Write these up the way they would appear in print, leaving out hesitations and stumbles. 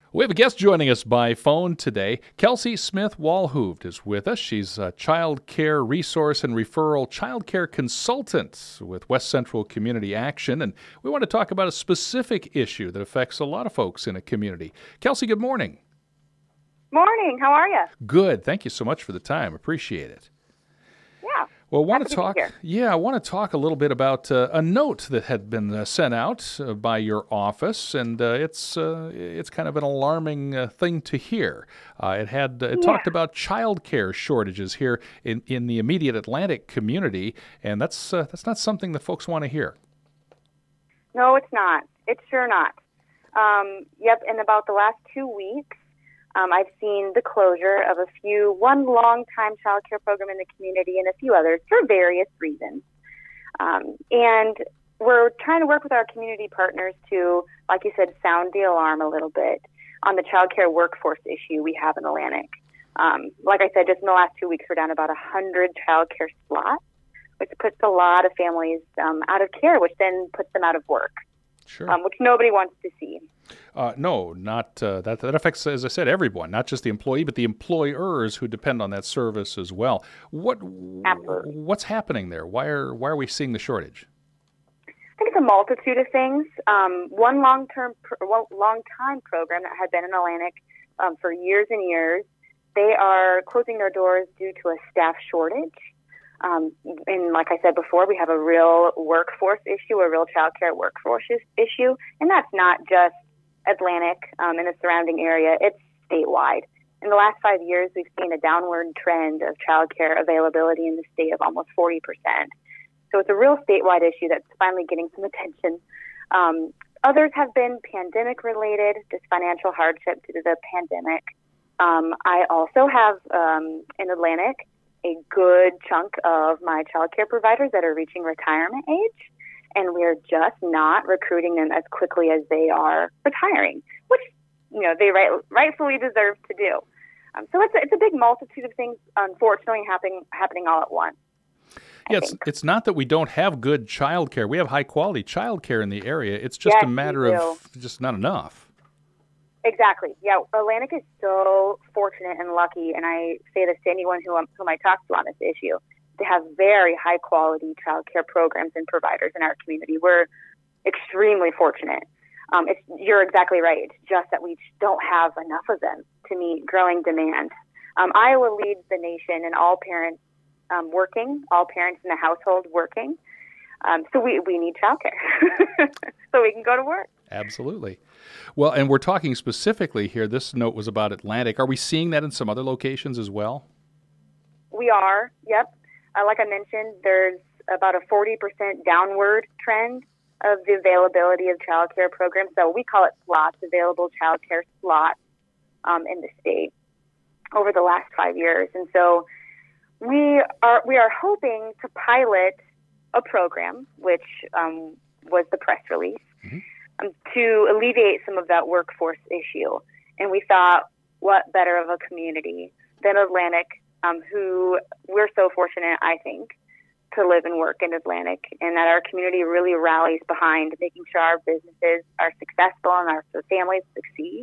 We have a guest joining us by phone today. Kelsey Smith-Walhooved is with us. She's a child care resource and referral child care consultant with West Central Community Action, and we want to talk about a specific issue that affects a lot of folks in a community. Kelsey, good morning. Morning. How are you? Good. Thank you so much for the time. Appreciate it. Yeah. Well, I want to talk a little bit about a note that had been sent out by your office, and it's kind of an alarming thing to hear. It talked about child care shortages here in the immediate Atlantic community, and that's not something that folks want to hear. No, it's not. It's sure not. Yep. In about the last 2 weeks, I've seen the closure of one long-time child care program in the community and a few others for various reasons. And we're trying to work with our community partners to, like you said, sound the alarm a little bit on the child care workforce issue we have in Atlantic. Like I said, just in the last 2 weeks, we're down about 100 child care slots, which puts a lot of families out of care, which then puts them out of work. Sure. Which nobody wants to see. No, not that affects, as I said, everyone, not just the employee, but the employers who depend on that service as well. Absolutely. What's happening there? Why are we seeing the shortage? I think it's a multitude of things. One long-time program that had been in Atlantic for years and years, they are closing their doors due to a staff shortage. And like I said before, we have a real workforce issue, a real child care workforce issue, and that's not just Atlantic and the surrounding area, it's statewide. In the last 5 years, we've seen a downward trend of child care availability in the state of almost 40%. So it's a real statewide issue that's finally getting some attention. Others have been pandemic-related, just financial hardship due to the pandemic. I also have in Atlantic a good chunk of my child care providers that are reaching retirement age, and we're just not recruiting them as quickly as they are retiring, which they rightfully deserve to do. So it's a big multitude of things, unfortunately, happening all at once. Yeah, it's not that we don't have good child care. We have high quality child care in the area. It's just a matter of just not enough. Exactly. Yeah, Atlantic is so fortunate and lucky, and I say this to anyone whom I talk to on this issue, to have very high-quality child care programs and providers in our community. We're extremely fortunate. You're exactly right. It's just that we don't have enough of them to meet growing demand. Iowa leads the nation in all parents working, all parents in the household working. So we need child care so we can go to work. Absolutely. Well, and we're talking specifically here, this note was about Atlantic. Are we seeing that in some other locations as well? We are, yep. Like I mentioned, there's about a 40% downward trend of the availability of child care programs. So we call it slots, available child care slots in the state over the last 5 years. And so we are hoping to pilot a program, which was the press release, to alleviate some of that workforce issue. And we thought, what better of a community than Atlantic, who we're so fortunate, I think, to live and work in Atlantic, and that our community really rallies behind making sure our businesses are successful and our families succeed.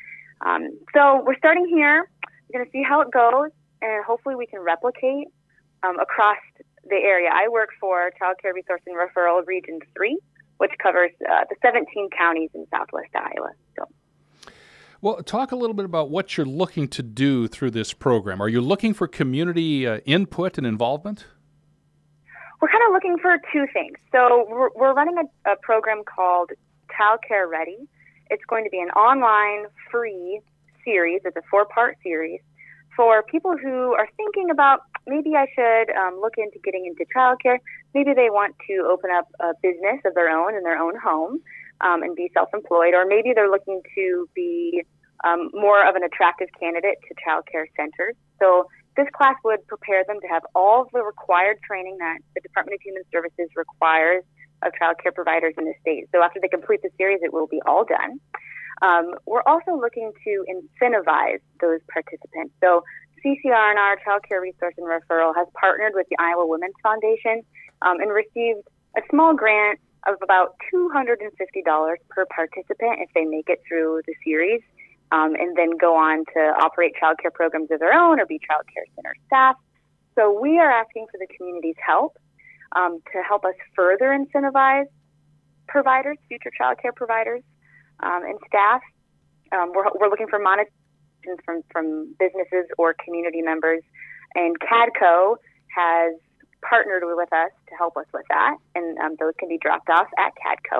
So we're starting here. We're going to see how it goes, and hopefully we can replicate across the area. I work for Child Care Resource and Referral Region 3, which covers the 17 counties in southwest Iowa. So. Well, talk a little bit about what you're looking to do through this program. Are you looking for community input and involvement? We're kind of looking for two things. So we're running a program called Child Care Ready. It's going to be an online free series. It's a 4-part series for people who are thinking about, maybe I should look into getting into childcare. Maybe they want to open up a business of their own in their own home and be self-employed, or maybe they're looking to be more of an attractive candidate to childcare centers. So this class would prepare them to have all of the required training that the Department of Human Services requires of childcare providers in the state. So after they complete the series, it will be all done. We're also looking to incentivize those participants. So CCR&R, Child Care Resource and Referral, has partnered with the Iowa Women's Foundation and received a small grant of about $250 per participant if they make it through the series. and then go on to operate child care programs of their own or be child care center staff. So we are asking for the community's help to help us further incentivize providers, future child care providers, and staff. We're looking for monetization from businesses or community members, and CADCO has partnered with us to help us with that, and those can be dropped off at CADCO.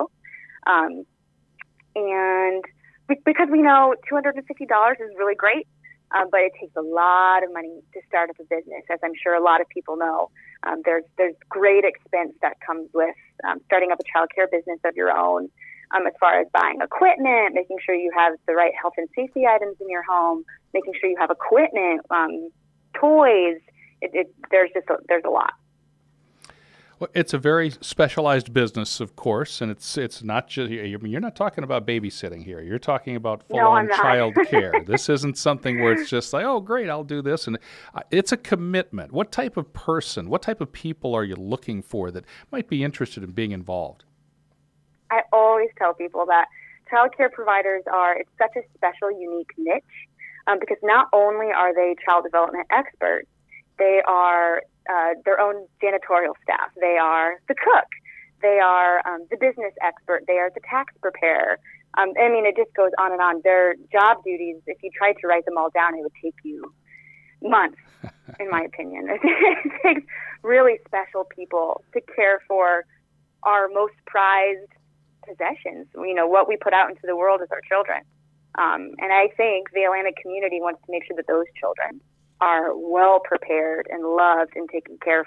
And because we know $250 is really great, but it takes a lot of money to start up a business, as I'm sure a lot of people know. There's great expense that comes with starting up a child care business of your own, as far as buying equipment, making sure you have the right health and safety items in your home, making sure you have equipment, toys. There's a lot. Well, it's a very specialized business, of course, and it's not just, you're not talking about babysitting here. You're talking about full-on child care. This isn't something where it's just like, oh, great, I'll do this. And it's a commitment. What type of person, what type of people are you looking for that might be interested in being involved? I always tell people that child care providers it's such a special, unique niche, because not only are they child development experts, they are their own janitorial staff. They are the cook. They are the business expert. They are the tax preparer. I mean, it just goes on and on. Their job duties, if you tried to write them all down, it would take you months, in my opinion. It takes really special people to care for our most prized possessions. You know, what we put out into the world is our children. And I think the Atlanta community wants to make sure that those children are well prepared and loved and taken care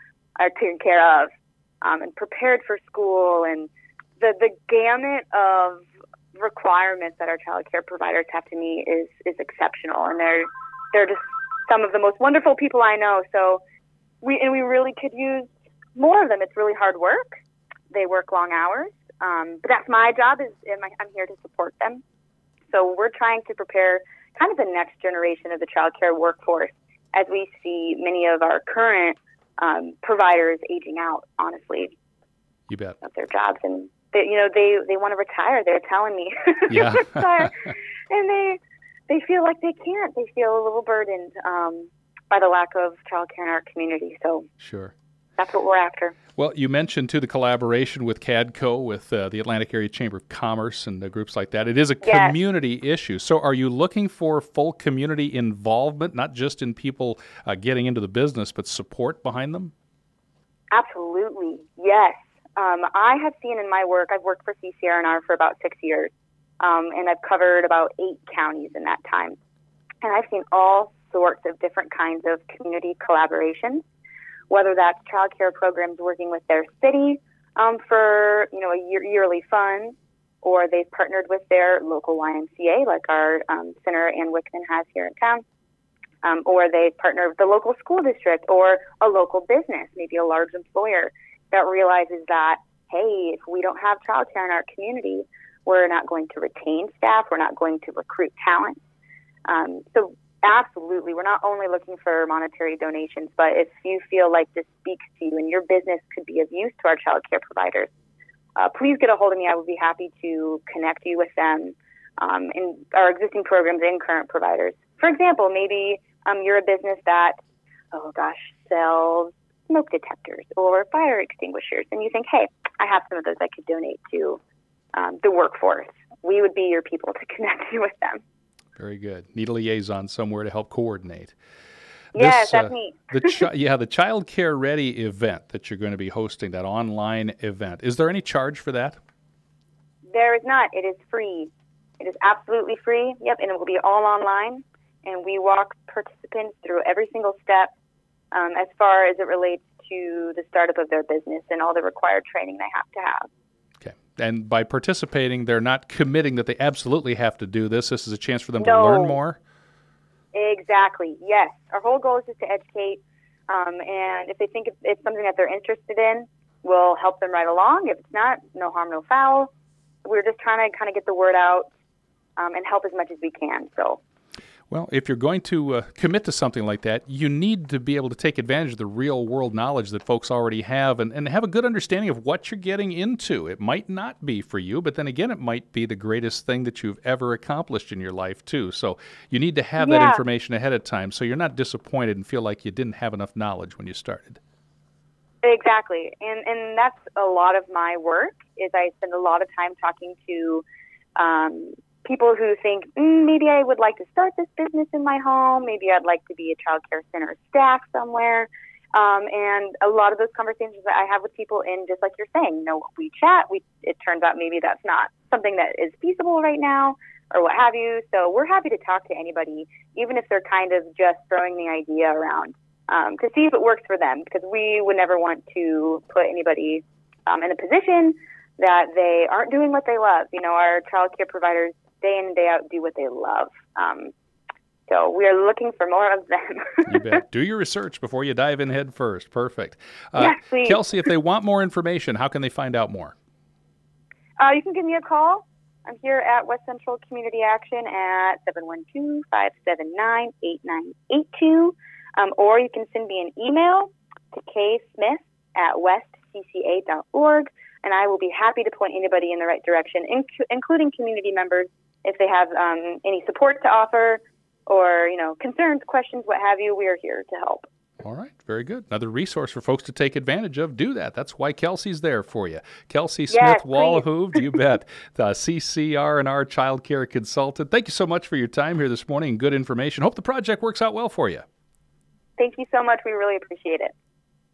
of, and prepared for school. And the gamut of requirements that our child care providers have to meet is exceptional, and they're just some of the most wonderful people I know. So we really could use more of them. It's really hard work. They work long hours, but that's my job. I'm here to support them. So we're trying to prepare kind of the next generation of the child care workforce as we see many of our current providers aging out, honestly. You bet. Of their jobs. And they want to retire. They're telling me yeah. retire. And they feel like they can't. They feel a little burdened by the lack of child care in our community. So sure. That's what we're after. Well, you mentioned, too, the collaboration with CADCO, with the Atlantic Area Chamber of Commerce and groups like that. It is a community issue. So are you looking for full community involvement, not just in people getting into the business, but support behind them? Absolutely, yes. I have seen in my work, I've worked for CCR&R for about 6 years, and I've covered about 8 counties in that time. And I've seen all sorts of different kinds of community collaborations, whether that's child care programs working with their city for a yearly fund, or they've partnered with their local YMCA, like our Senator Ann Wickman has here in town, or they've partnered with the local school district or a local business, maybe a large employer that realizes that, hey, if we don't have child care in our community, we're not going to retain staff, we're not going to recruit talent. So absolutely, we're not only looking for monetary donations, but if you feel like this speaks to you and your business could be of use to our child care providers, please get a hold of me. I would be happy to connect you with them in our existing programs and current providers. For example, maybe you're a business that, sells smoke detectors or fire extinguishers, and you think, hey, I have some of those I could donate to the workforce. We would be your people to connect you with them. Very good. Need a liaison somewhere to help coordinate. Yes, that's me. The Child Care Ready event that you're going to be hosting, that online event, is there any charge for that? There is not. It is free. It is absolutely free. Yep, and it will be all online. And we walk participants through every single step as far as it relates to the startup of their business and all the required training they have to have. Okay. And by participating, they're not committing that they absolutely have to do this. This is a chance for them to learn more? Exactly. Yes. Our whole goal is just to educate. And if they think it's something that they're interested in, we'll help them right along. If it's not, no harm, no foul. We're just trying to kind of get the word out and help as much as we can. So. Well, if you're going to commit to something like that, you need to be able to take advantage of the real world knowledge that folks already have and have a good understanding of what you're getting into. It might not be for you, but then again, it might be the greatest thing that you've ever accomplished in your life, too. So you need to have that information ahead of time so you're not disappointed and feel like you didn't have enough knowledge when you started. Exactly. And that's a lot of my work is I spend a lot of time talking to people who think, maybe I would like to start this business in my home. Maybe I'd like to be a child care center staff somewhere. And a lot of those conversations that I have with people in, just like you're saying, we chat. It turns out maybe that's not something that is feasible right now or what have you. So we're happy to talk to anybody, even if they're kind of just throwing the idea around to see if it works for them, because we would never want to put anybody in a position that they aren't doing what they love. Our child care providers day in and day out do what they love. So we are looking for more of them. You bet. Do your research before you dive in head first. Perfect. Yes, please. Kelsey, if they want more information, how can they find out more? You can give me a call. I'm here at West Central Community Action at 712-579-8982. Or you can send me an email to ksmith@westcca.org, and I will be happy to point anybody in the right direction, including community members, if they have any support to offer or, concerns, questions, what have you. We are here to help. All right. Very good. Another resource for folks to take advantage of. Do that. That's why Kelsey's there for you. Kelsey Smith Wallahooved, you bet. The CCR&R Child Care Consultant. Thank you so much for your time here this morning and good information. Hope the project works out well for you. Thank you so much. We really appreciate it.